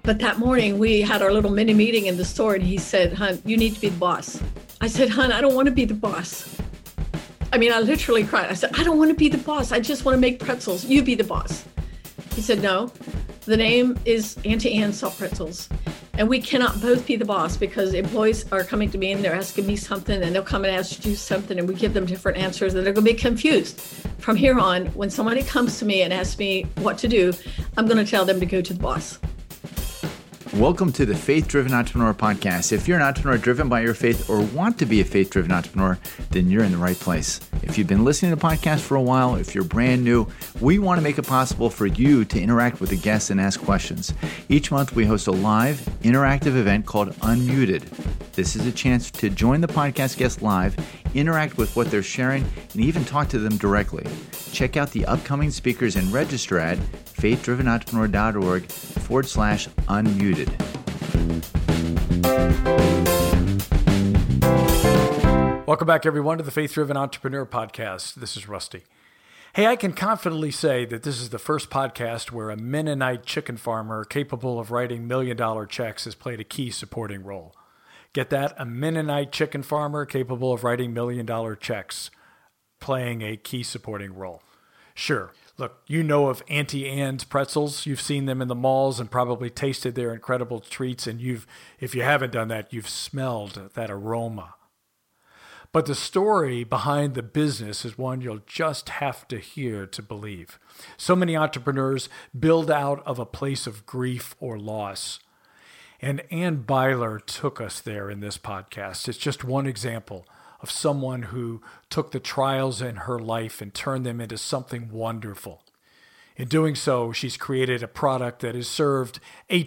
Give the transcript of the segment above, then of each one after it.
But that morning we had our little mini meeting in the store and he said, "Hun, you need to be the boss." I said, "Hun, I don't want to be the boss." I mean, I literally cried. I said, "I don't want to be the boss. I just want to make pretzels. You be the boss." He said, "No, the name is Auntie Anne Soft Pretzels. And we cannot both be the boss because employees are coming to me and they're asking me something and they'll come and ask you something and we give them different answers and they're going to be confused. From here on, when somebody comes to me and asks me what to do, I'm going to tell them to go to the boss." Welcome to the Faith Driven Entrepreneur Podcast. If you're an entrepreneur driven by your faith or want to be a faith-driven entrepreneur, then you're in the right place. If you've been listening to the podcast for a while, if you're brand new, we want to make it possible for you to interact with the guests and ask questions. Each month, we host a live, interactive event called Unmuted. This is a chance to join the podcast guests live, interact with what they're sharing, and even talk to them directly. Check out the upcoming speakers and register at faithdrivenentrepreneur.org/unmuted. Welcome back, everyone, to the Faith Driven Entrepreneur Podcast. This is Rusty. Hey, I can confidently say that this is the first podcast where a Mennonite chicken farmer capable of writing million-dollar checks has played a key supporting role. Get that? A Mennonite chicken farmer capable of writing million-dollar checks playing a key supporting role. Sure. Look, you know of Auntie Anne's pretzels. You've seen them in the malls and probably tasted their incredible treats. And if you haven't done that, you've smelled that aroma. But the story behind the business is one you'll just have to hear to believe. So many entrepreneurs build out of a place of grief or loss. And Ann Byler took us there in this podcast. It's just one example of someone who took the trials in her life and turned them into something wonderful. In doing so, she's created a product that has served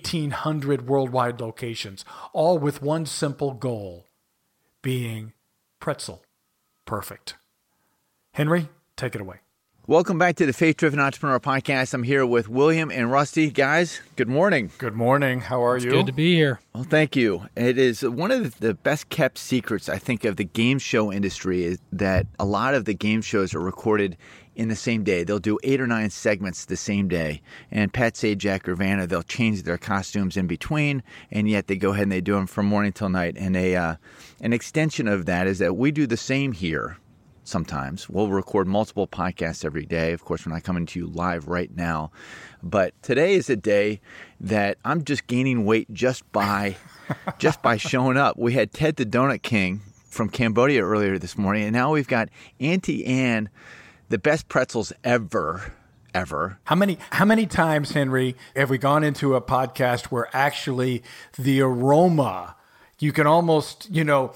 1,800 worldwide locations, all with one simple goal, being pretzel perfect. Henry, take it away. Welcome back to the Faith Driven Entrepreneur Podcast. I'm here with William and Rusty. Guys, good morning. Good morning. How are you? Good to be here. Well, thank you. It is one of the best kept secrets, I think, of the game show industry is that a lot of the game shows are recorded in the same day. They'll do 8 or 9 segments the same day. And Pat Sajak or Vanna, they'll change their costumes in between, and yet they go ahead and they do them from morning till night. And an extension of that is that we do the same here. Sometimes we'll record multiple podcasts every day. Of course, we're not coming to you live right now, but today is a day that I'm just gaining weight just by showing up. We had Ted the Donut King from Cambodia earlier this morning, and now we've got Auntie Anne, the best pretzels ever. How many times, Henry, have we gone into a podcast where actually the aroma? You can almost, how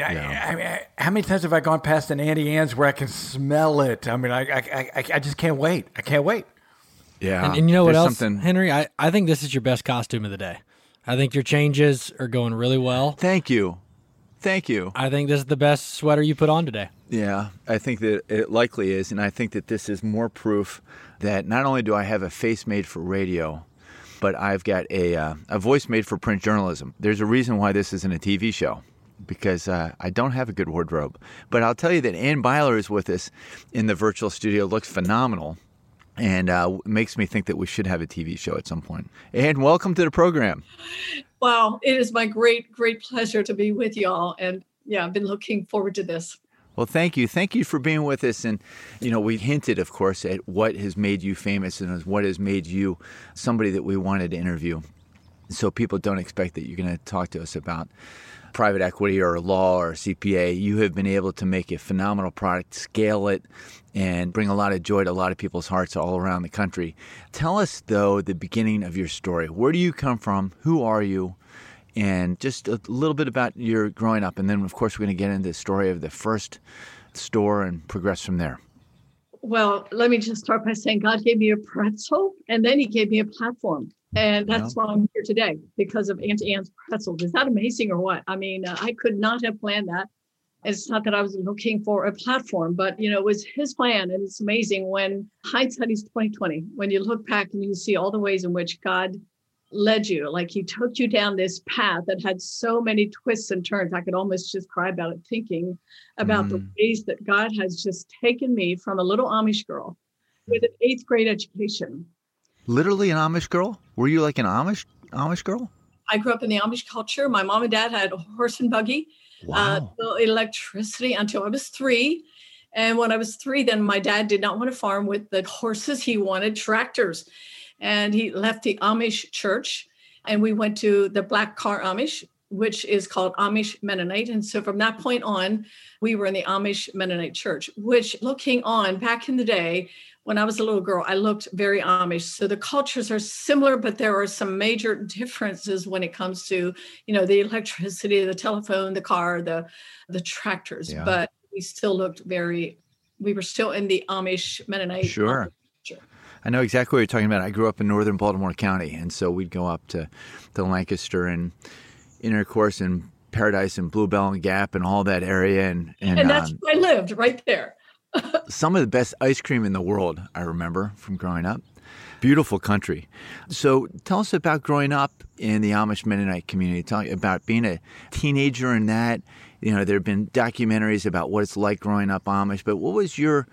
many times have I gone past an Auntie Anne's where I can smell it? I mean, I just can't wait. I can't wait. Yeah. And you know what else, Henry? I think this is your best costume of the day. I think your changes are going really well. Thank you. I think this is the best sweater you put on today. Yeah, I think that it likely is. And I think that this is more proof that not only do I have a face made for radio, but I've got a voice made for print journalism. There's a reason why this isn't a TV show, because I don't have a good wardrobe. But I'll tell you that Ann Byler is with us in the virtual studio, looks phenomenal, and makes me think that we should have a TV show at some point. Ann, welcome to the program. Wow, it is my great, great pleasure to be with y'all. And yeah, I've been looking forward to this. Well, thank you. Thank you for being with us. And, we hinted, of course, at what has made you famous and what has made you somebody that we wanted to interview. So people don't expect that you're going to talk to us about private equity or law or CPA. You have been able to make a phenomenal product, scale it, and bring a lot of joy to a lot of people's hearts all around the country. Tell us, though, the beginning of your story. Where do you come from? Who are you? And just a little bit about your growing up. And then, of course, we're going to get into the story of the first store and progress from there. Well, let me just start by saying God gave me a pretzel and then he gave me a platform. And that's why I'm here today, because of Auntie Anne's pretzels. Is that amazing or what? I mean, I could not have planned that. It's not that I was looking for a platform, but, it was his plan. And it's amazing when hindsight is 2020, when you look back and you see all the ways in which God led you, like he took you down this path that had so many twists and turns. I could almost just cry about it, thinking about the ways that God has just taken me from a little Amish girl with an 8th grade education. Literally an Amish girl? Were you like an Amish Amish girl? I grew up in the Amish culture. My mom and dad had a horse and buggy, Wow. no electricity until I was 3. And when I was 3, then my dad did not want to farm with the horses. He wanted tractors. And he left the Amish church and we went to the Black Car Amish, which is called Amish Mennonite. And so from that point on, we were in the Amish Mennonite church, which looking on back in the day, when I was a little girl, I looked very Amish. So the cultures are similar, but there are some major differences when it comes to, the electricity, the telephone, the car, the tractors. Yeah. But we still looked we were still in the Amish Mennonite. Sure. Culture. I know exactly what you're talking about. I grew up in northern Baltimore County, and so we'd go up to Lancaster and Intercourse and Paradise and Bluebell and Gap and all that area. And that's where I lived, right there. Some of the best ice cream in the world, I remember from growing up. Beautiful country. So tell us about growing up in the Amish Mennonite community. Tell me about being a teenager in that. There have been documentaries about what it's like growing up Amish, but what was your,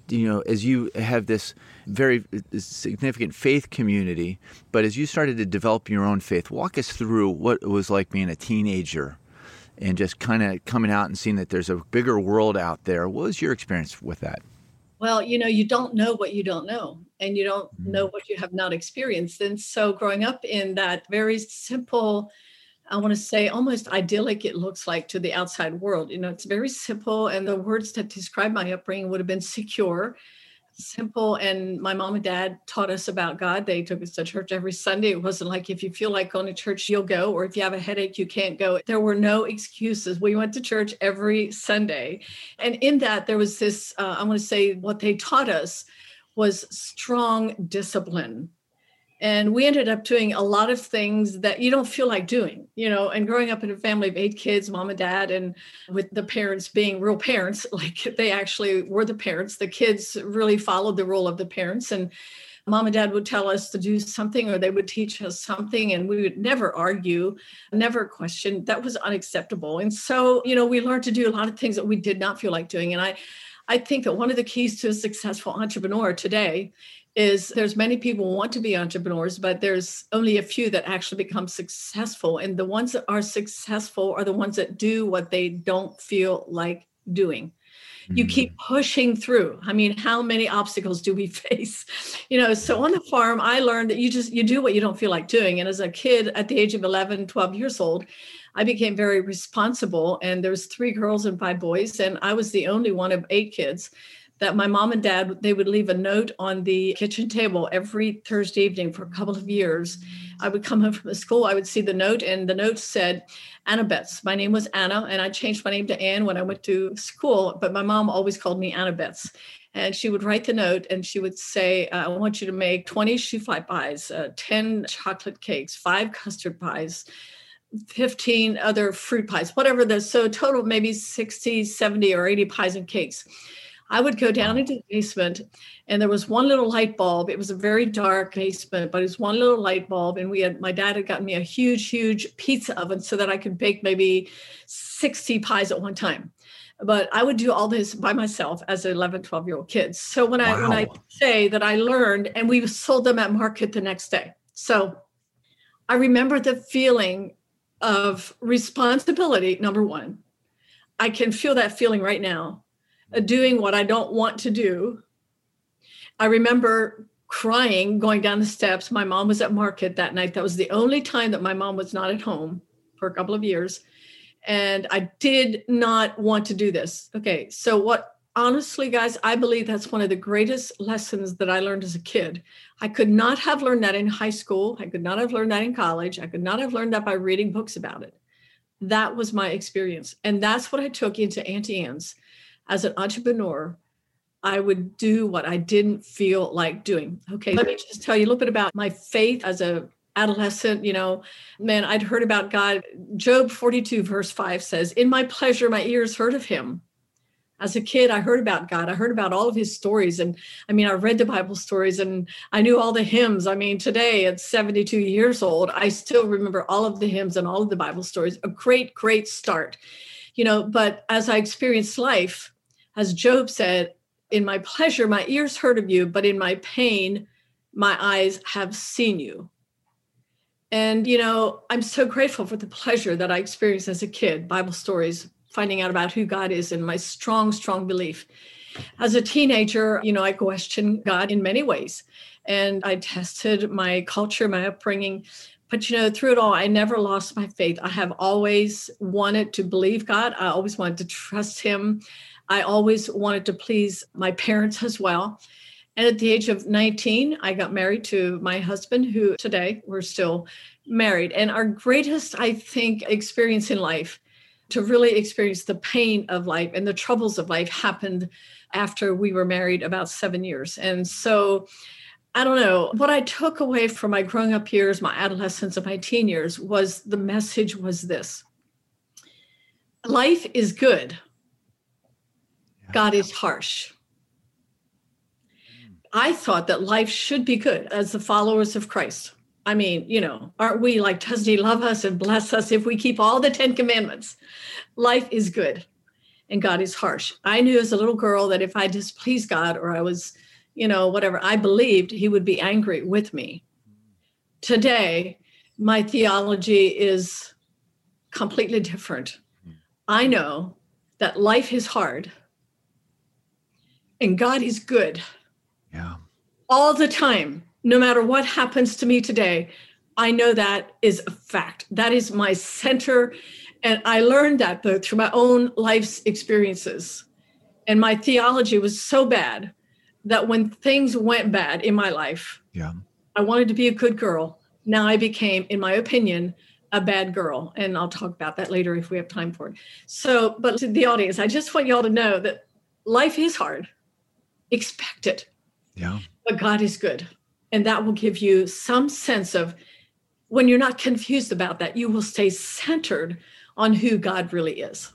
as you have this very significant faith community, but as you started to develop your own faith, walk us through what it was like being a teenager and just kind of coming out and seeing that there's a bigger world out there. What was your experience with that? Well, you don't know what you don't know, and you don't know what you have not experienced. And so growing up in that very simple, I want to say almost idyllic it looks like to the outside world. It's very simple. And the words that describe my upbringing would have been secure, simple. And my mom and dad taught us about God. They took us to church every Sunday. It wasn't like if you feel like going to church, you'll go, or if you have a headache, you can't go. There were no excuses. We went to church every Sunday. And in that, there was this, I want to say what they taught us was strong discipline. And we ended up doing a lot of things that you don't feel like doing, and growing up in a family of 8 kids, mom and dad, and with the parents being real parents, like they actually were the parents. The kids really followed the role of the parents. And mom and dad would tell us to do something, or they would teach us something, and we would never argue, never question. That was unacceptable. And so, we learned to do a lot of things that we did not feel like doing. And I think that one of the keys to a successful entrepreneur today is there's many people who want to be entrepreneurs, but there's only a few that actually become successful. And the ones that are successful are the ones that do what they don't feel like doing. You keep pushing through. I mean, how many obstacles do we face? So on the farm, I learned that you do what you don't feel like doing. And as a kid at the age of 11, 12 years old, I became very responsible. And there was 3 girls and 5 boys. And I was the only one of 8 kids that my mom and dad, they would leave a note on the kitchen table every Thursday evening for a couple of years. I would come home from the school, I would see the note, and the note said, Anna Betts. My name was Anna, and I changed my name to Ann when I went to school, but my mom always called me Anna Betts. And she would write the note, and she would say, I want you to make 20 shoe fly pies, 10 chocolate cakes, 5 custard pies, 15 other fruit pies, whatever so total maybe 60, 70, or 80 pies and cakes. I would go down into the basement, and there was one little light bulb. It was a very dark basement, but it was one little light bulb. And my dad had gotten me a huge, huge pizza oven so that I could bake maybe 60 pies at one time. But I would do all this by myself as an 11, 12-year-old kid. So when I say that I learned, and we sold them at market the next day. So I remember the feeling of responsibility, number one. I can feel that feeling right now. Doing what I don't want to do. I remember crying, going down the steps. My mom was at market that night. That was the only time that my mom was not at home for a couple of years. And I did not want to do this. Okay, so honestly, guys, I believe that's one of the greatest lessons that I learned as a kid. I could not have learned that in high school. I could not have learned that in college. I could not have learned that by reading books about it. That was my experience. And that's what I took into Auntie Anne's. As an entrepreneur, I would do what I didn't feel like doing. Okay, let me just tell you a little bit about my faith as a adolescent. Man, I'd heard about God. Job 42 verse 5 says, in my pleasure, my ears heard of him. As a kid, I heard about God. I heard about all of his stories. And I read the Bible stories and I knew all the hymns. Today at 72 years old, I still remember all of the hymns and all of the Bible stories. A great, great start. But as I experienced life, as Job said, in my pleasure, my ears heard of you, but in my pain, my eyes have seen you. And, I'm so grateful for the pleasure that I experienced as a kid, Bible stories, finding out about who God is, and my strong, strong belief. As a teenager, I questioned God in many ways. And I tested my culture, my upbringing. But, through it all, I never lost my faith. I have always wanted to believe God. I always wanted to trust him. I always wanted to please my parents as well. And at the age of 19, I got married to my husband, who today we're still married. And our greatest, I think, experience in life, to really experience the pain of life and the troubles of life, happened after we were married about 7 years. And so I don't know, what I took away from my growing up years, my adolescence, and my teen years was the message was this: life is good. God is harsh. I thought that life should be good as the followers of Christ. I mean, aren't we like, doesn't he love us and bless us if we keep all the 10 commandments? Life is good and God is harsh. I knew as a little girl that if I displeased God, or I was, whatever, I believed he would be angry with me. Today, my theology is completely different. I know that life is hard and God is good. Yeah. All the time, no matter what happens to me today, I know that is a fact. That is my center. And I learned that though through my own life's experiences. And my theology was so bad that when things went bad in my life, I wanted to be a good girl. Now I became, in my opinion, a bad girl. And I'll talk about that later if we have time for it. So, but to the audience, I just want y'all to know that life is hard. Expect it. Yeah. But God is good. And that will give you some sense of, when you're not confused about that, you will stay centered on who God really is.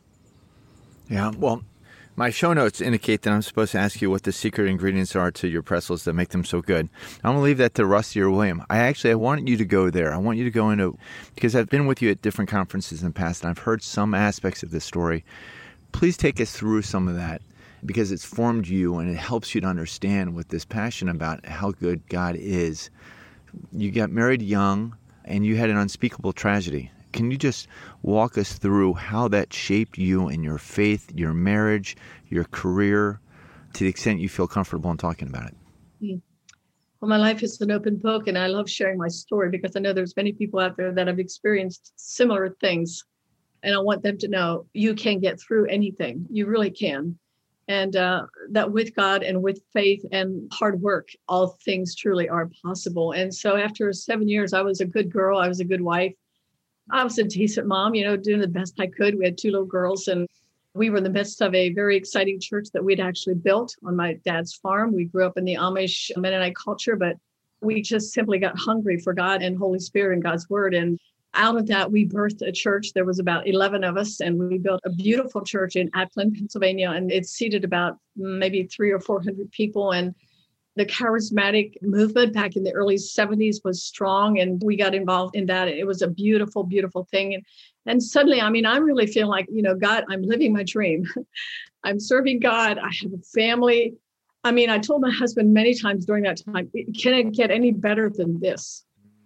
Yeah. Well, my show notes indicate that I'm supposed to ask you what the secret ingredients are to your pretzels that make them so good. I'm going to leave that to Rusty or William. I want you to go there. I want you to go into, because I've been with you at different conferences in the past, and I've heard some aspects of this story. Please take us through some of that, because it's formed you and it helps you to understand with this passion about how good God is. You got married young and you had an unspeakable tragedy. Can you just walk us through how that shaped you and your faith, your marriage, your career, to the extent you feel comfortable in talking about it? Well, my life is an open book, and I love sharing my story because I know there's many people out there that have experienced similar things. And I want them to know you can get through anything. You really can. And that with God and with faith and hard work, all things truly are possible. And so after 7 years, I was a good girl. I was a good wife. I was a decent mom, doing the best I could. We had 2 little girls, and we were in the midst of a very exciting church that we'd actually built on my dad's farm. We grew up in the Amish Mennonite culture, but we just simply got hungry for God and Holy Spirit and God's word. And out of that, we birthed a church. There was about 11 of us, and we built a beautiful church in Athlone, Pennsylvania, and it seated about maybe 300 or 400 people. And the charismatic movement back in the early 70s was strong, and we got involved in that. It was a beautiful, beautiful thing. And suddenly, I'm really feeling like, God, I'm living my dream. I'm serving God. I have a family. I told my husband many times during that time, can it get any better than this?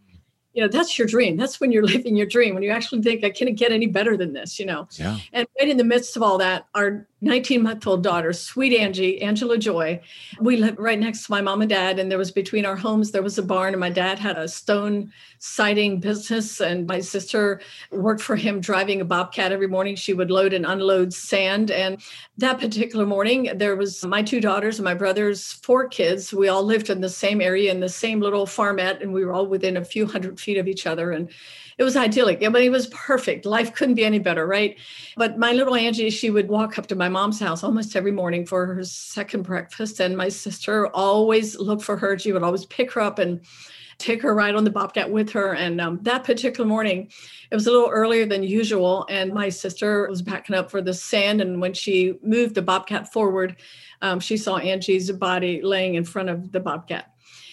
That's your dream. That's when you're living your dream, when you actually think, I can't get any better than this, Yeah. And right in the midst of all that, our 19-month-old daughter, sweet Angie, Angela Joy, we lived right next to my mom and dad. And there was between our homes, there was a barn, and my dad had a stone siding business. And my sister worked for him driving a Bobcat every morning. She would load and unload sand. And that particular morning, there was my 2 daughters and my brother's 4 kids. We all lived in the same area in the same little farmette, and we were all within a few hundred feet of each other. And it was idyllic. It was perfect. Life couldn't be any better, right? But my little Angie, she would walk up to my mom's house almost every morning for her second breakfast. And my sister always looked for her. She would always pick her up and take her ride on the Bobcat with her. And that particular morning, it was a little earlier than usual. And my sister was backing up for the sand. And when she moved the Bobcat forward, she saw Angie's body laying in front of the Bobcat.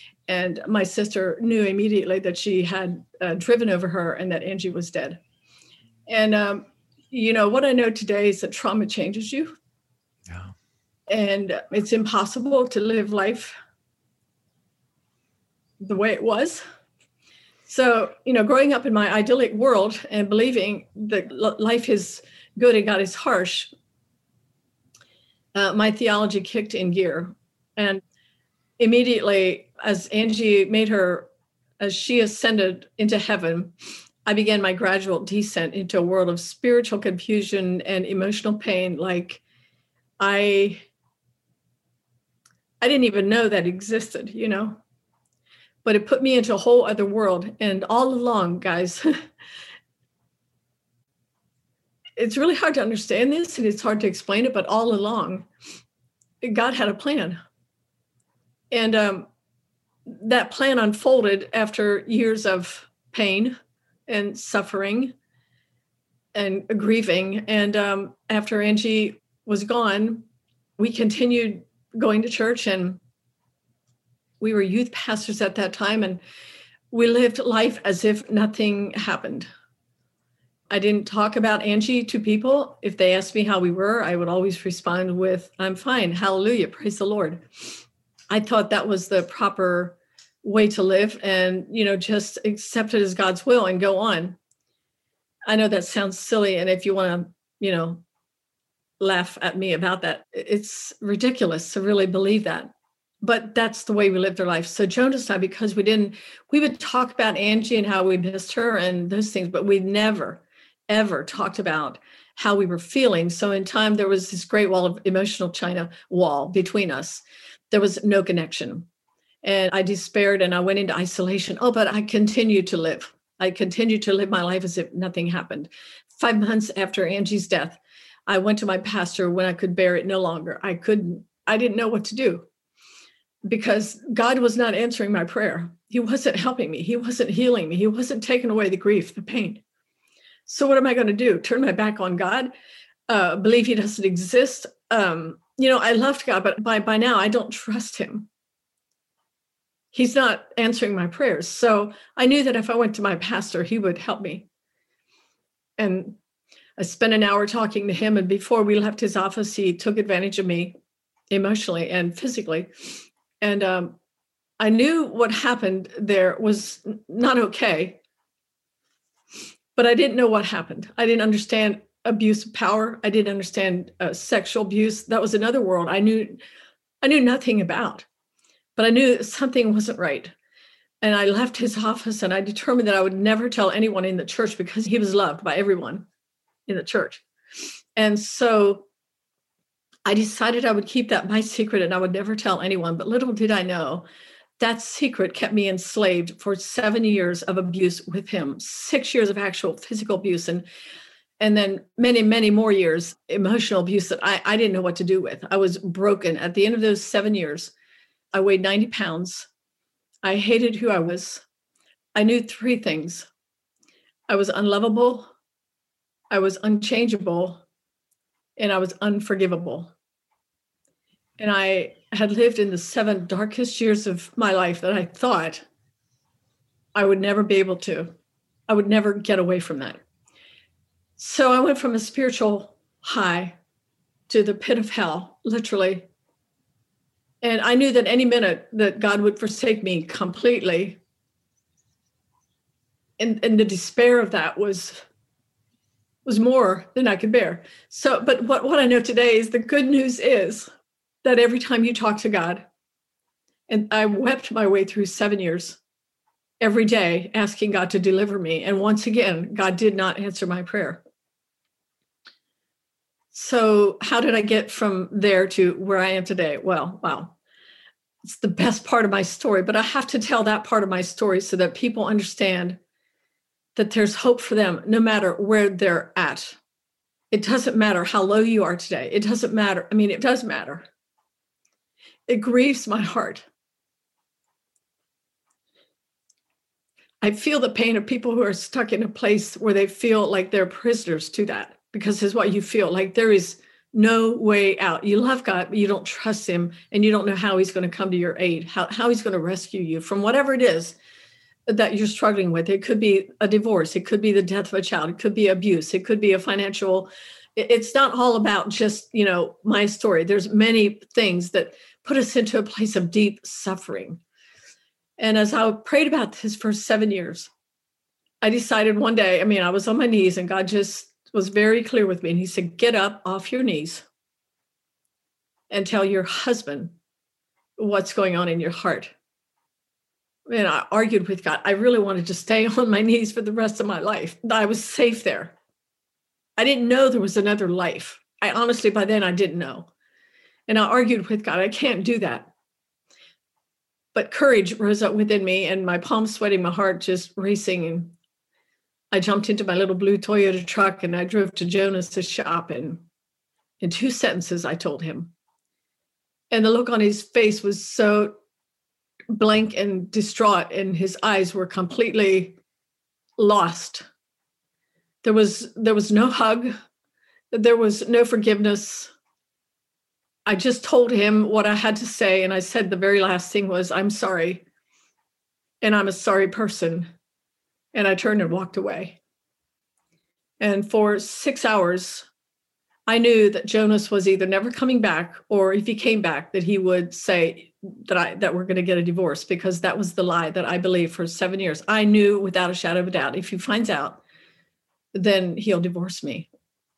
And my sister knew immediately that she had driven over her and that Angie was dead. And, what I know today is that trauma changes you. Yeah. And it's impossible to live life the way it was. So, growing up in my idyllic world and believing that life is good and God is harsh, my theology kicked in gear. And immediately, as she ascended into heaven, I began my gradual descent into a world of spiritual confusion and emotional pain. Like I didn't even know that existed, but it put me into a whole other world. And all along, guys, it's really hard to understand this and it's hard to explain it, but all along, God had a plan. And that plan unfolded after years of pain and suffering and grieving. And after Angie was gone, we continued going to church, and we were youth pastors at that time, and we lived life as if nothing happened. I didn't talk about Angie to people. If they asked me how we were, I would always respond with, I'm fine. Hallelujah. Praise the Lord. I thought that was the proper way to live, and, just accept it as God's will and go on. I know that sounds silly. And if you want to, laugh at me about that, it's ridiculous to really believe that. But that's the way we lived our life. So Jonas and I, because we would talk about Angie and how we missed her and those things, but we never, ever talked about how we were feeling. So in time, there was this great wall of emotional China wall between us. There was no connection. And I despaired and I went into isolation. Oh, but I continued to live. I continued to live my life as if nothing happened. 5 months after Angie's death, I went to my pastor when I could bear it no longer. I didn't know what to do because God was not answering my prayer. He wasn't helping me. He wasn't healing me. He wasn't taking away the grief, the pain. So what am I going to do? Turn my back on God? Believe he doesn't exist? I loved God, but by now I don't trust him. He's not answering my prayers. So I knew that if I went to my pastor, he would help me. And I spent an hour talking to him. And before we left his office, he took advantage of me emotionally and physically. And I knew what happened there was not okay, but I didn't know what happened. I didn't understand abuse of power. I didn't understand sexual abuse. That was another world I knew nothing about, but I knew something wasn't right. And I left his office and I determined that I would never tell anyone in the church because he was loved by everyone in the church. And so I decided I would keep that my secret and I would never tell anyone. But little did I know that secret kept me enslaved for 7 years of abuse with him, 6 years of actual physical abuse, and then many, many more years emotional abuse that I didn't know what to do with. I was broken. At the end of those 7 years, I weighed 90 pounds. I hated who I was. I knew 3 things. I was unlovable, I was unchangeable, and I was unforgivable. And I had lived in the 7 darkest years of my life that I thought I would never be able to. I would never get away from that. So I went from a spiritual high to the pit of hell, literally. And I knew that any minute that God would forsake me completely. And the despair of that was more than I could bear. So, but what I know today is the good news is that every time you talk to God, and I wept my way through 7 years, every day asking God to deliver me. And once again, God did not answer my prayer. So how did I get from there to where I am today? Well, wow. It's the best part of my story, but I have to tell that part of my story so that people understand that there's hope for them no matter where they're at. It doesn't matter how low you are today. It doesn't matter. I mean, it does matter. It grieves my heart. I feel the pain of people who are stuck in a place where they feel like they're prisoners to that, because it's what you feel like there is no way out. You love God, but you don't trust him, and you don't know how he's going to come to your aid, how he's going to rescue you from whatever it is that you're struggling with. It could be a divorce. It could be the death of a child. It could be abuse. It could be a financial. It's not all about just, my story. There's many things that put us into a place of deep suffering. And as I prayed about this for 7 years, I decided one day, I was on my knees and God just was very clear with me. And he said, get up off your knees and tell your husband what's going on in your heart. And I argued with God. I really wanted to stay on my knees for the rest of my life. I was safe there. I didn't know there was another life. I honestly, by then I didn't know. And I argued with God, I can't do that. But courage rose up within me and my palms sweating, my heart just racing. And I jumped into my little blue Toyota truck and I drove to Jonas's shop. And in 2 sentences, I told him. And the look on his face was so blank and distraught, and his eyes were completely lost. There was no hug. There was no forgiveness. I just told him what I had to say. And I said the very last thing was, I'm sorry. And I'm a sorry person. And I turned and walked away. And for 6 hours, I knew that Jonas was either never coming back, or if he came back, that he would say that we're going to get a divorce, because that was the lie that I believed for 7 years. I knew without a shadow of a doubt, if he finds out, then he'll divorce me.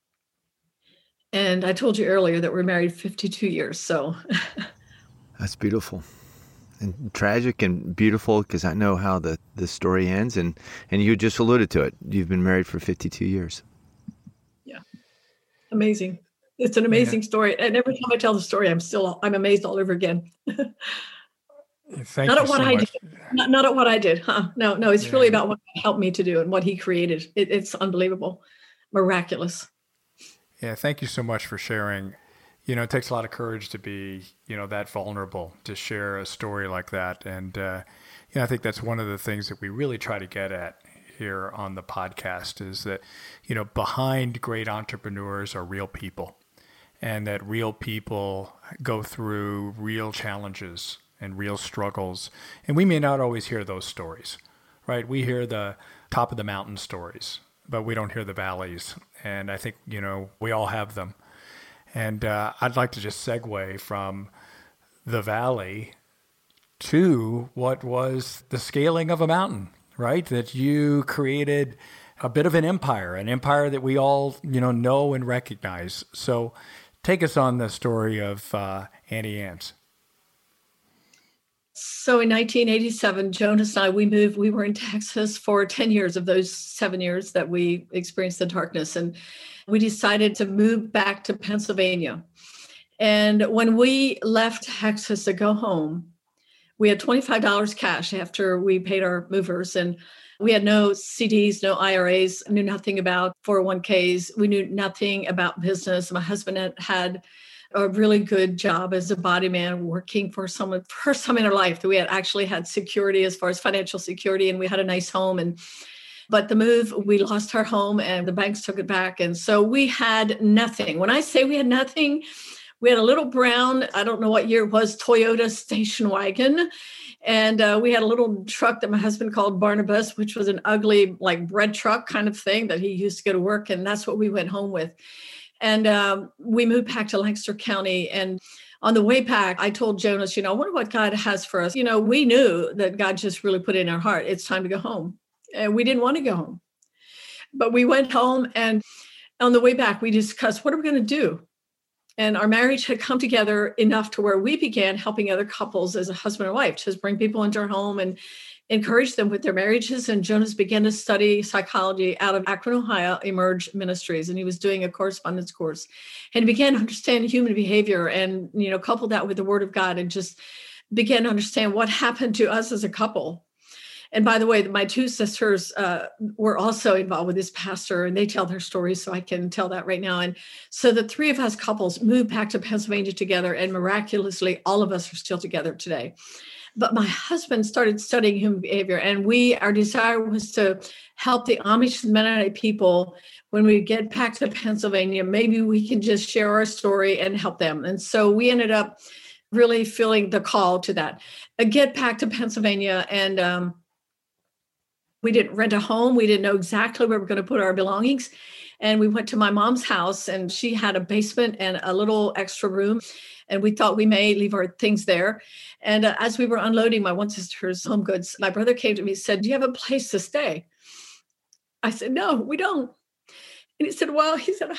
And I told you earlier that we're married 52 years. So That's beautiful and tragic and beautiful, because I know how the story ends. And you just alluded to it. You've been married for 52 years. Yeah. Amazing. It's an amazing story. And every time I tell the story, I'm amazed all over again. Thank not you at what so I much. did. Not at what I did. No, it's really about what God helped me to do and what he created. It's unbelievable, miraculous. Yeah, thank you so much for sharing. It takes a lot of courage to be, that vulnerable, to share a story like that. And, I think that's one of the things that we really try to get at here on the podcast is that, behind great entrepreneurs are real people, and that real people go through real challenges and real struggles. And we may not always hear those stories, right? We hear the top of the mountain stories, but we don't hear the valleys. And I think, we all have them. And I'd like to just segue from the valley to what was the scaling of a mountain, right? That you created a bit of an empire that we all, know and recognize. So take us on the story of Auntie Anne's. So in 1987, Jonas and I, we moved. We were in Texas for 10 years of those 7 years that we experienced the darkness. And we decided to move back to Pennsylvania. And when we left Texas to go home, we had $25 cash after we paid our movers. And we had no CDs, no IRAs, knew nothing about 401ks. We knew nothing about business. My husband had a really good job as a body man, working for someone, first time in our life that we had actually had security as far as financial security, and we had a nice home. But the move, we lost our home and the banks took it back. And so we had nothing. When I say we had nothing, we had a little brown, I don't know what year it was, Toyota station wagon. And we had a little truck that my husband called Barnabas, which was an ugly, like bread truck kind of thing that he used to go to work. And that's what we went home with. And we moved back to Lancaster County. And on the way back, I told Jonas, I wonder what God has for us. We knew that God just really put in our heart, it's time to go home. And we didn't want to go home. But we went home, and on the way back, we discussed, what are we going to do? And our marriage had come together enough to where we began helping other couples as a husband and wife, just bring people into our home and encourage them with their marriages. And Jonas began to study psychology out of Akron, Ohio, Emerge Ministries. And he was doing a correspondence course. And he began to understand human behavior and, couple that with the Word of God and just began to understand what happened to us as a couple. And by the way, my 2 sisters were also involved with this pastor, and they tell their stories, so I can tell that right now. And so the 3 of us couples moved back to Pennsylvania together, and miraculously, all of us are still together today. But my husband started studying human behavior, and our desire was to help the Amish and Mennonite people. When we get back to Pennsylvania, maybe we can just share our story and help them. And so we ended up really feeling the call to that. Get back to Pennsylvania, and we didn't rent a home. We didn't know exactly where we were going to put our belongings. And we went to my mom's house, and she had a basement and a little extra room. And we thought we may leave our things there. And as we were unloading my one sister's home goods, my brother came to me and said, do you have a place to stay? I said, no, we don't. And he said, well,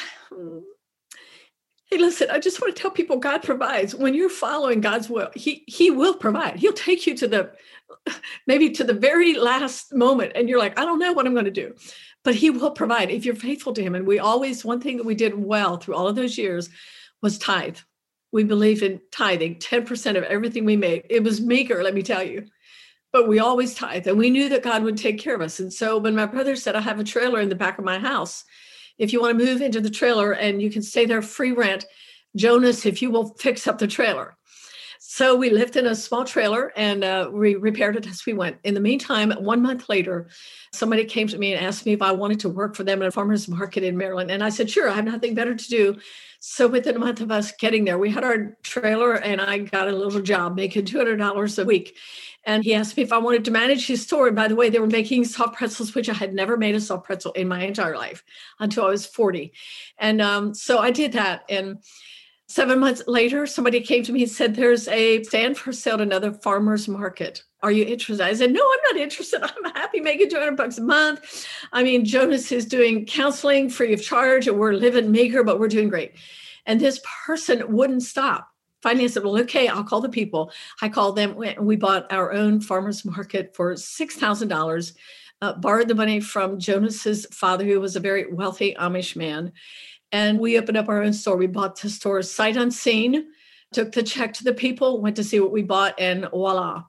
hey, listen, I just want to tell people God provides. When you're following God's will, he will provide. He'll take you to maybe to the very last moment. And you're like, I don't know what I'm going to do, but he will provide if you're faithful to him. And one thing that we did well through all of those years was tithe. We believed in tithing, 10% of everything we made. It was meager, let me tell you, but we always tithe, and we knew that God would take care of us. And so when my brother said, I have a trailer in the back of my house, if you want to move into the trailer and you can stay there free rent, Jonas, if you will fix up the trailer. So we lived in a small trailer and we repaired it as we went. In the meantime, 1 month later, somebody came to me and asked me if I wanted to work for them at a farmer's market in Maryland. And I said, sure, I have nothing better to do. So within a month of us getting there, we had our trailer and I got a little job making $200 a week. And he asked me if I wanted to manage his store. And by the way, they were making soft pretzels, which I had never made a soft pretzel in my entire life until I was 40. And so I did that. And 7 months later, somebody came to me and said, there's a stand for sale at another farmer's market. Are you interested? I said, no, I'm not interested. I'm happy making $200 a month. I mean, Jonas is doing counseling free of charge and we're living meager, but we're doing great. And this person wouldn't stop. Finally, I said, well, okay, I'll call the people. I called them. We bought our own farmer's market for $6,000, borrowed the money from Jonas's father, who was a very wealthy Amish man. And we opened up our own store. We bought the store sight unseen, took the check to the people, went to see what we bought, and voila.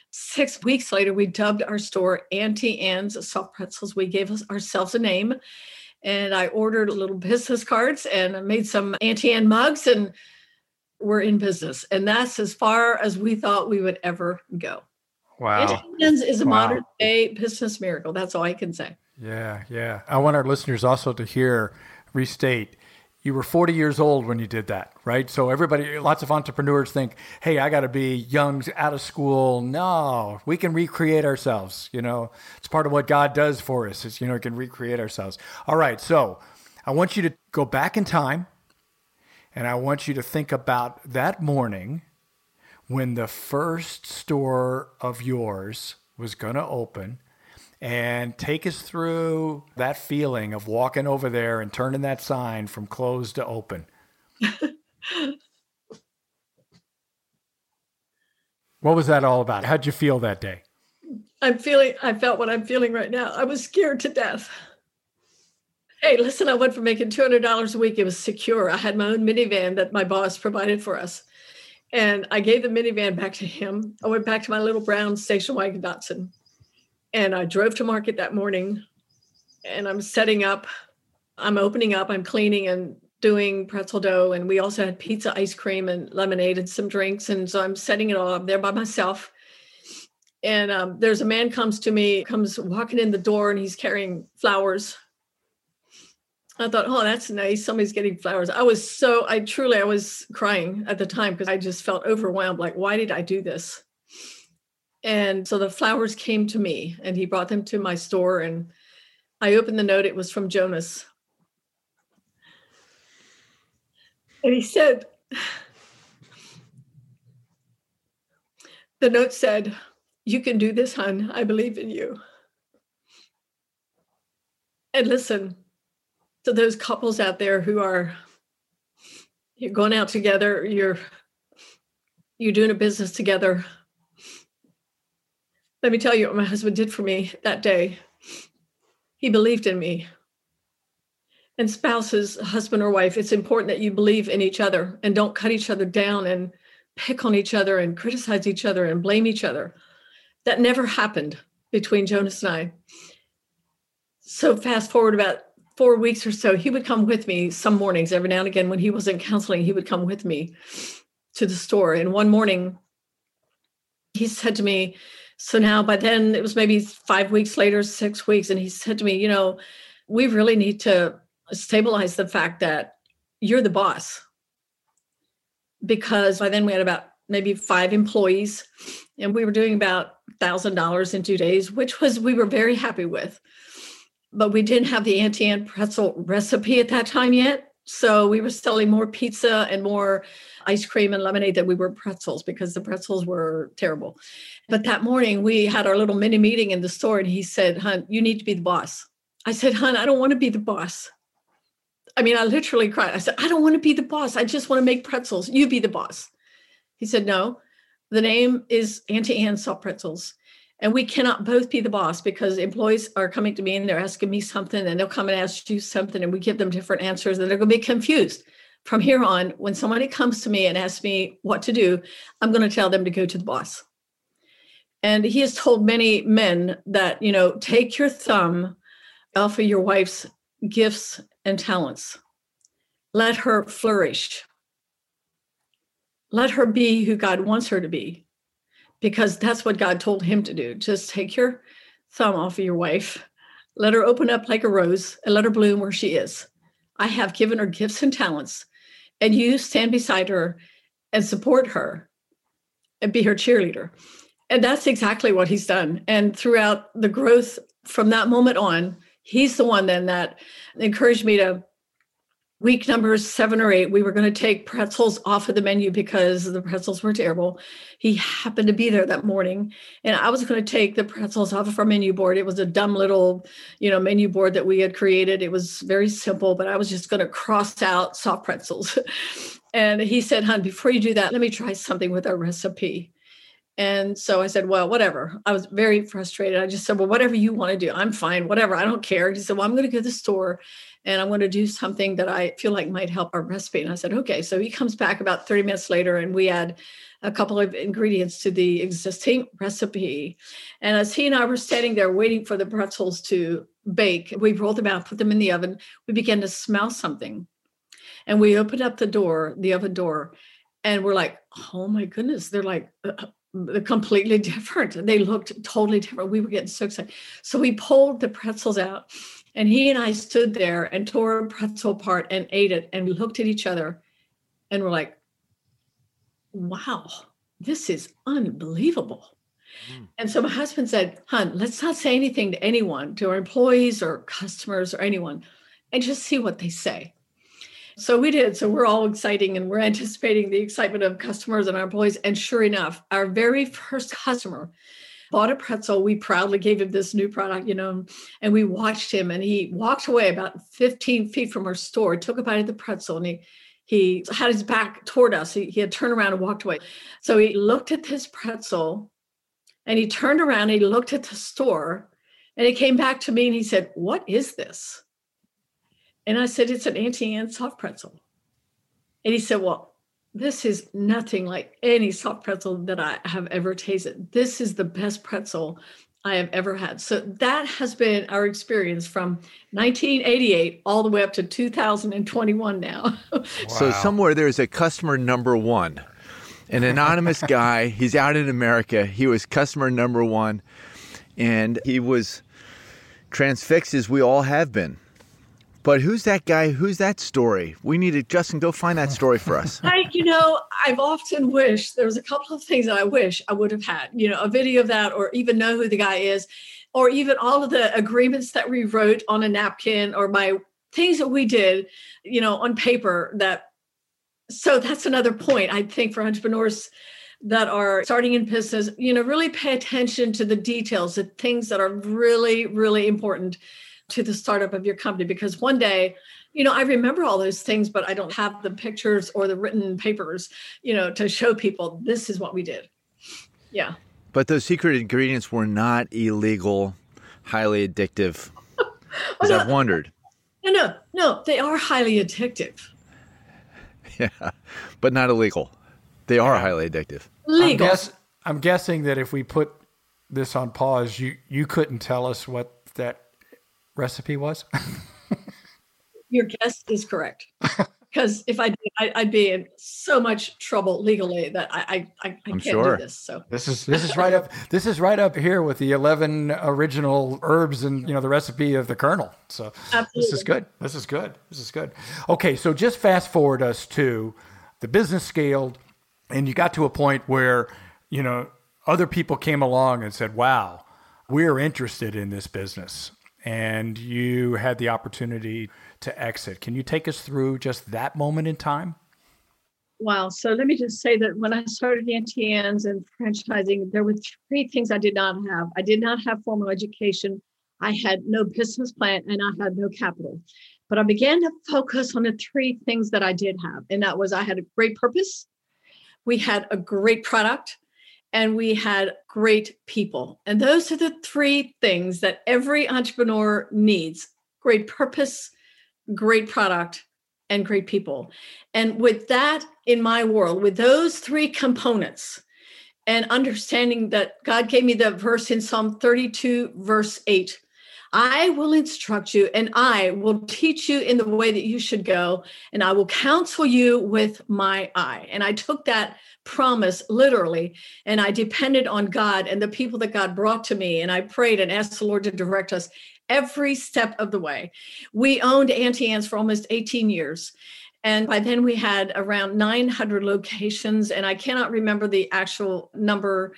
6 weeks later, we dubbed our store Auntie Anne's Soft Pretzels. We gave ourselves a name. And I ordered little business cards and I made some Auntie Anne mugs, and we're in business. And that's as far as we thought we would ever go. Wow. Auntie Anne's is a modern day business miracle. That's all I can say. Yeah, yeah. I want our listeners also to restate, you were 40 years old when you did that, right? So lots of entrepreneurs think, hey, I got to be young, out of school. No, we can recreate ourselves. It's part of what God does for us is, we can recreate ourselves. All right. So I want you to go back in time and I want you to think about that morning when the first store of yours was going to open, and take us through that feeling of walking over there and turning that sign from closed to open. What was that all about? How'd you feel that day? I felt what I'm feeling right now. I was scared to death. Hey, listen, I went from making $200 a week. It was secure. I had my own minivan that my boss provided for us. And I gave the minivan back to him. I went back to my little brown station wagon Datsun. And I drove to market that morning and I'm setting up, I'm opening up, I'm cleaning and doing pretzel dough. And we also had pizza, ice cream and lemonade and some drinks. And so I'm setting it all up there by myself. And there's a man comes walking in the door and he's carrying flowers. I thought, oh, that's nice. Somebody's getting flowers. I was crying at the time because I just felt overwhelmed. Like, why did I do this? And so the flowers came to me and he brought them to my store and I opened the note. It was from Jonas. And he said, the note said, you can do this, hon. I believe in you. And listen to those couples out there who you're going out together, you're doing a business together. Let me tell you what my husband did for me that day. He believed in me. And spouses, husband or wife, it's important that you believe in each other and don't cut each other down and pick on each other and criticize each other and blame each other. That never happened between Jonas and I. So fast forward about 4 weeks or so, he would come with me some mornings. Every now and again when he wasn't counseling, he would come with me to the store. And one morning he said to me, so now by then it was maybe 5 weeks later, 6 weeks. And he said to me, we really need to stabilize the fact that you're the boss. Because by then we had about maybe 5 employees and we were doing about $1,000 in 2 days, which we were very happy with. But we didn't have the Auntie Anne pretzel recipe at that time yet. So we were selling more pizza and more ice cream and lemonade than we were pretzels because the pretzels were terrible. But that morning we had our little mini meeting in the store and he said, hon, you need to be the boss. I said, hon, I don't want to be the boss. I mean, I literally cried. I said, I don't want to be the boss. I just want to make pretzels. You be the boss. He said, no, the name is Auntie Anne's Soft Pretzels. And we cannot both be the boss because employees are coming to me and they're asking me something and they'll come and ask you something and we give them different answers and they're going to be confused. From here on, when somebody comes to me and asks me what to do, I'm going to tell them to go to the boss. And he has told many men that, take your thumb off of your wife's gifts and talents. Let her flourish. Let her be who God wants her to be, because that's what God told him to do. Just take your thumb off of your wife, let her open up like a rose, and let her bloom where she is. I have given her gifts and talents, and you stand beside her and support her and be her cheerleader. And that's exactly what he's done. And throughout the growth from that moment on, he's the one then that encouraged me to, week number 7 or 8, we were going to take pretzels off of the menu because the pretzels were terrible. He happened to be there that morning, and I was going to take the pretzels off of our menu board. It was a dumb little, menu board that we had created. It was very simple, but I was just going to cross out soft pretzels. And he said, hon, before you do that, let me try something with our recipe. And so I said, well, whatever. I was very frustrated. I just said, well, whatever you want to do, I'm fine, whatever. I don't care. He said, well, I'm going to go to the store and I'm going to do something that I feel like might help our recipe. And I said, okay. So he comes back about 30 minutes later and we add a couple of ingredients to the existing recipe. And as he and I were standing there waiting for the pretzels to bake, we rolled them out, put them in the oven. We began to smell something. And we opened up the oven door, and we're like, oh my goodness. They're like, they're completely different. They looked totally different. We were getting so excited. So we pulled the pretzels out, and he and I stood there and tore a pretzel apart and ate it. And we looked at each other and we're like, wow, this is unbelievable. And so my husband said, hon, let's not say anything to anyone, to our employees or customers or anyone, and just see what they say. So we did. So we're all exciting and we're anticipating the excitement of customers and our employees. And sure enough, our very first customer bought a pretzel. We proudly gave him this new product, and we watched him, and he walked away about 15 feet from our store, took a bite of the pretzel, and he had his back toward us. He had turned around and walked away. So he looked at this pretzel and he turned around and he looked at the store, and he came back to me and he said, what is this? And I said, it's an Auntie Anne soft pretzel. And he said, well, this is nothing like any soft pretzel that I have ever tasted. This is the best pretzel I have ever had. So that has been our experience from 1988 all the way up to 2021 now. Wow. So somewhere there's a customer number one, an anonymous guy. He's out in America. He was customer number one, and he was transfixed, as we all have been. But who's that guy? Who's that story? We need to, Justin, go find that story for us. I've often wished, there's a couple of things that I wish I would have had, a video of that, or even know who the guy is, or even all of the agreements that we wrote on a napkin, or my things that we did, on paper. So that's another point, I think, for entrepreneurs that are starting in business, really pay attention to the details, the things that are really, really important to the startup of your company, because one day, I remember all those things, but I don't have the pictures or the written papers, to show people this is what we did. Yeah. But those secret ingredients were not illegal, highly addictive. Because I've wondered. No, they are highly addictive. Yeah, but not illegal. They are highly addictive. Legal. I'm guessing that if we put this on pause, you couldn't tell us what that recipe was? Your guess is correct. Because if I did, I'd be in so much trouble legally that I can't do this. So this is right up. This is right up here with the 11 original herbs and the recipe of the Colonel. So absolutely. This is good. Okay, so just fast forward us to the business scaled, and you got to a point where other people came along and said, "Wow, we're interested in this business." And you had the opportunity to exit. Can you take us through just that moment in time? Wow. So let me just say that when I started Auntie Anne's and franchising, there were 3 things I did not have. I did not have formal education. I had no business plan and I had no capital. But I began to focus on the three things that I did have. And that was I had a great purpose, we had a great product, and we had great people. And those are the three things that every entrepreneur needs: great purpose, great product, and great people. And with that in my world, with those three components, and understanding that God gave me the verse in Psalm 32, verse 8, I will instruct you and I will teach you in the way that you should go, and I will counsel you with my eye. And I took that promise literally, and I depended on God and the people that God brought to me. And I prayed and asked the Lord to direct us every step of the way. We owned Auntie Anne's for almost 18 years. And by then we had around 900 locations. And I cannot remember the actual number,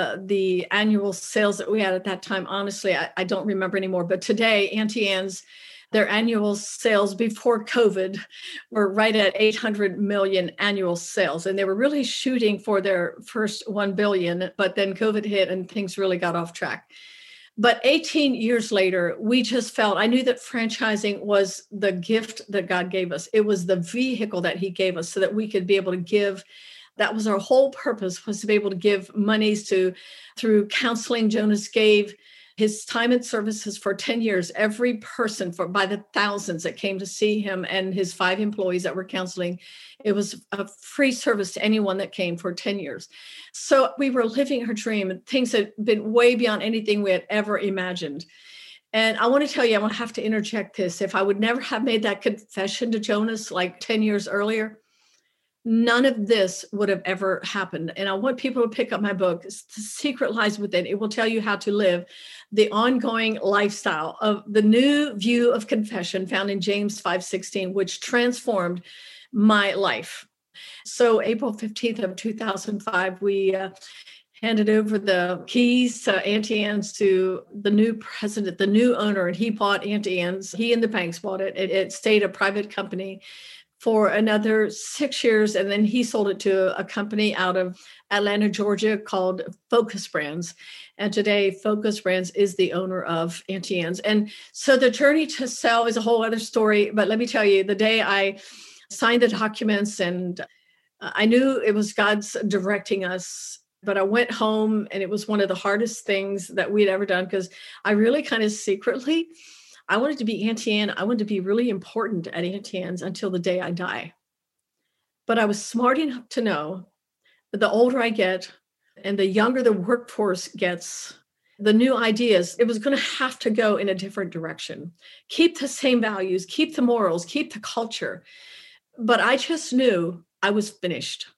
the annual sales that we had at that time. Honestly, I don't remember anymore. But today, Auntie Anne's, their annual sales before COVID were right at 800 million annual sales. And they were really shooting for their first 1 billion, but then COVID hit and things really got off track. But 18 years later, we just felt, I knew that franchising was the gift that God gave us. It was the vehicle that he gave us so that we could be able to give. That was our whole purpose, was to be able to give monies through counseling. Jonas gave his time and services for 10 years, every person by the thousands that came to see him and his 5 employees that were counseling. It was a free service to anyone that came for 10 years. So we were living her dream, and things had been way beyond anything we had ever imagined. And I want to tell you, I want to have to interject this. If I would never have made that confession to Jonas like 10 years earlier, none of this would have ever happened. And I want people to pick up my book. The secret lies within. It will tell you how to live the ongoing lifestyle of the new view of confession found in James 5:16, which transformed my life. So April 15th of 2005, we handed over the keys to Auntie Anne's to the new president, the new owner, and he bought Auntie Anne's. He and the banks bought it. It stayed a private company for another 6 years. And then he sold it to a company out of Atlanta, Georgia called Focus Brands. And today Focus Brands is the owner of Auntie Anne's. And so the journey to sell is a whole other story. But let me tell you, the day I signed the documents, and I knew it was God's directing us, but I went home and it was one of the hardest things that we'd ever done, because I really kind of secretly, I wanted to be Auntie Anne. I wanted to be really important at Auntie Anne's until the day I die. But I was smart enough to know that the older I get and the younger the workforce gets, the new ideas, it was going to have to go in a different direction. Keep the same values, keep the morals, keep the culture. But I just knew I was finished.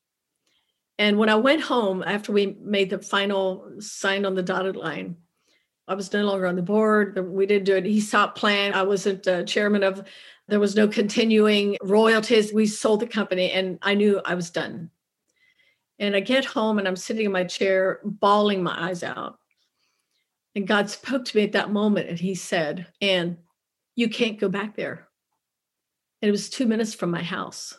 And when I went home after we made the final sign on the dotted line, I was no longer on the board. We didn't do an ESOP plan. I wasn't chairman of, there was no continuing royalties. We sold the company and I knew I was done. And I get home and I'm sitting in my chair, bawling my eyes out. And God spoke to me at that moment and he said, Anne, you can't go back there. And it was 2 minutes from my house.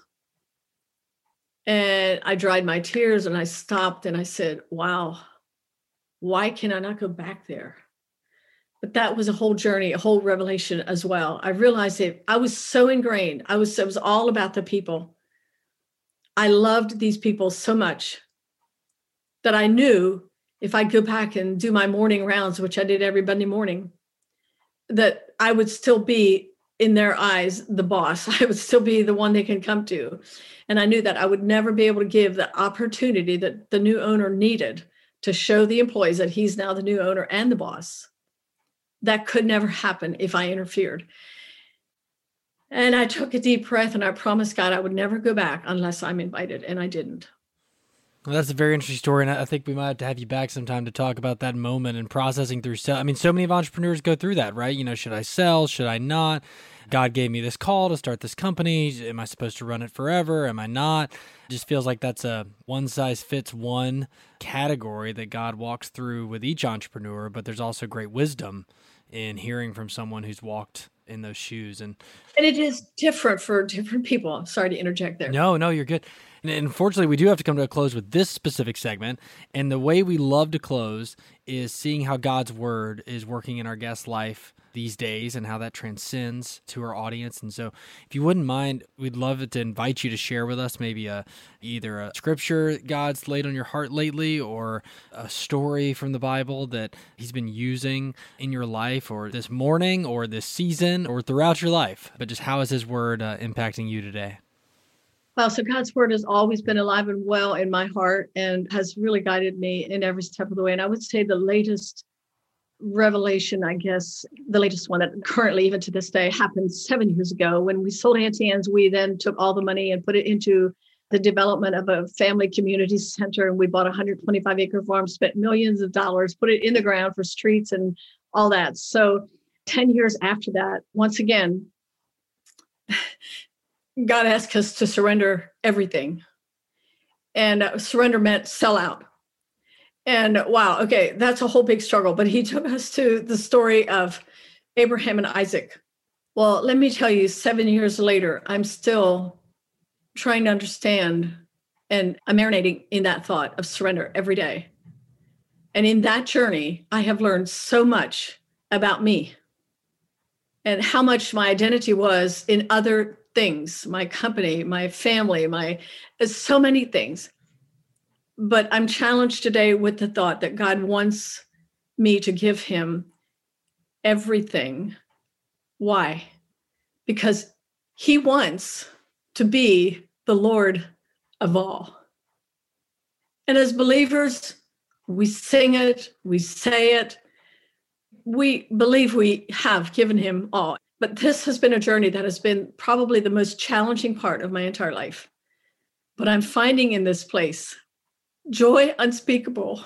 And I dried my tears and I stopped and I said, wow, why can I not go back there? But that was a whole journey, a whole revelation as well. I realized it. I was so ingrained. It was all about the people. I loved these people so much that I knew if I go back and do my morning rounds, which I did every Monday morning, that I would still be, in their eyes, the boss. I would still be the one they can come to. And I knew that I would never be able to give the opportunity that the new owner needed to show the employees that he's now the new owner and the boss. That could never happen if I interfered. And I took a deep breath and I promised God I would never go back unless I'm invited. And I didn't. Well, that's a very interesting story, and I think we might have to have you back sometime to talk about that moment and processing through sell. I mean, so many of entrepreneurs go through that, right? You know, should I sell? Should I not? God gave me this call to start this company. Am I supposed to run it forever? Am I not? It just feels like that's a one-size-fits-one category that God walks through with each entrepreneur, but there's also great wisdom in hearing from someone who's walked in those shoes. And it is different for different people. Sorry to interject there. No, you're good. And unfortunately, we do have to come to a close with this specific segment. And the way we love to close is seeing how God's word is working in our guest's life these days and how that transcends to our audience. And so if you wouldn't mind, we'd love to invite you to share with us maybe either a scripture God's laid on your heart lately or a story from the Bible that he's been using in your life or this morning or this season or throughout your life. But just how is his word impacting you today? Well, so God's word has always been alive and well in my heart and has really guided me in every step of the way. And I would say the latest revelation, I guess, the latest one that currently, even to this day, happened 7 years ago. When we sold Auntie Anne's, we then took all the money and put it into the development of a family community center. And we bought a 125-acre farm, spent millions of dollars, put it in the ground for streets and all that. So 10 years after that, once again, God asked us to surrender everything. And surrender meant sell out. And wow, okay, that's a whole big struggle. But he took us to the story of Abraham and Isaac. Well, let me tell you, 7 years later, I'm still trying to understand, and I'm marinating in that thought of surrender every day. And in that journey, I have learned so much about me and how much my identity was in other things, my company, my family, so many things. But I'm challenged today with the thought that God wants me to give him everything. Why? Because he wants to be the Lord of all. And as believers, we sing it, we say it, we believe we have given him all. But this has been a journey that has been probably the most challenging part of my entire life. But I'm finding in this place joy unspeakable,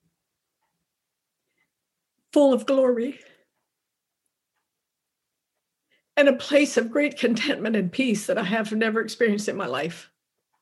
full of glory, and a place of great contentment and peace that I have never experienced in my life.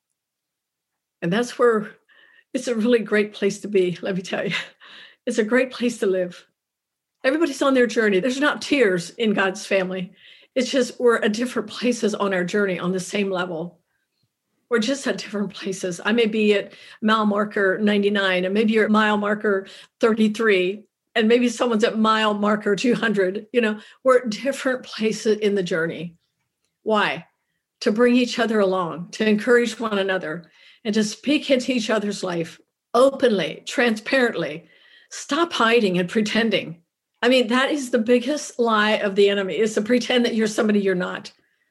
And that's where it's a really great place to be, let me tell you. It's a great place to live. Everybody's on their journey. There's not tears in God's family. It's just we're at different places on our journey on the same level. We're just at different places. I may be at mile marker 99, and maybe you're at mile marker 33, and maybe someone's at mile marker 200. We're at different places in the journey. Why? To bring each other along, to encourage one another, and to speak into each other's life openly, transparently. Stop hiding and pretending. I mean, that is the biggest lie of the enemy, is to pretend that you're somebody you're not.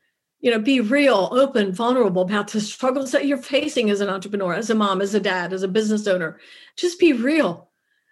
Be real, open, vulnerable about the struggles that you're facing as an entrepreneur, as a mom, as a dad, as a business owner. Just be real.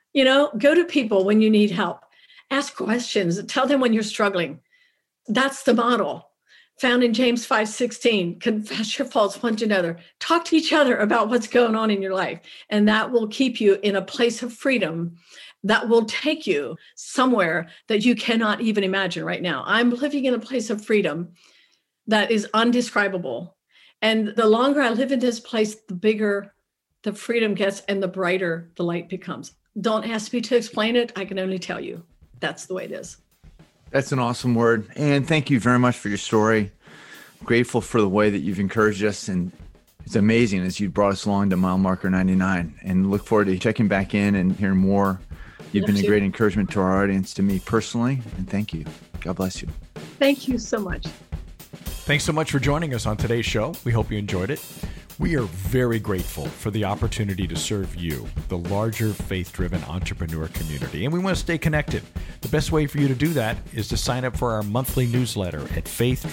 Go to people when you need help. Ask questions. Tell them when you're struggling. That's the model found in James 5:16. Confess your faults one to another. Talk to each other about what's going on in your life. And that will keep you in a place of freedom that will take you somewhere that you cannot even imagine right now. I'm living in a place of freedom that is undescribable. And the longer I live in this place, the bigger the freedom gets and the brighter the light becomes. Don't ask me to explain it. I can only tell you that's the way it is. That's an awesome word. And thank you very much for your story. I'm grateful for the way that you've encouraged us. And it's amazing as you brought us along to mile marker 99, and look forward to checking back in and hearing more. You've been a great encouragement to our audience, to me personally. And thank you. God bless you. Thank you so much. Thanks so much for joining us on today's show. We hope you enjoyed it. We are very grateful for the opportunity to serve you, the larger faith-driven entrepreneur community, and we want to stay connected. The best way for you to do that is to sign up for our monthly newsletter at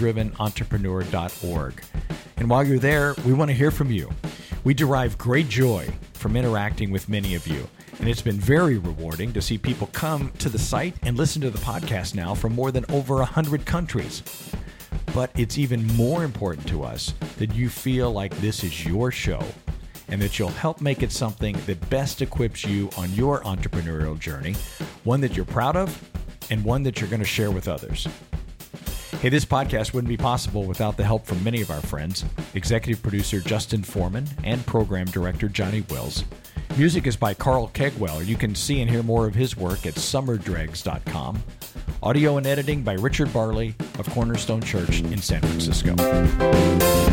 faithdrivenentrepreneur.org. And while you're there, we want to hear from you. We derive great joy from interacting with many of you, and it's been very rewarding to see people come to the site and listen to the podcast now from more than over 100 countries. But it's even more important to us that you feel like this is your show and that you'll help make it something that best equips you on your entrepreneurial journey, one that you're proud of and one that you're going to share with others. Hey, this podcast wouldn't be possible without the help from many of our friends, executive producer Justin Foreman and program director Johnny Wills. Music is by Carl Kegwell. You can see and hear more of his work at summerdregs.com. Audio and editing by Richard Barley of Cornerstone Church in San Francisco.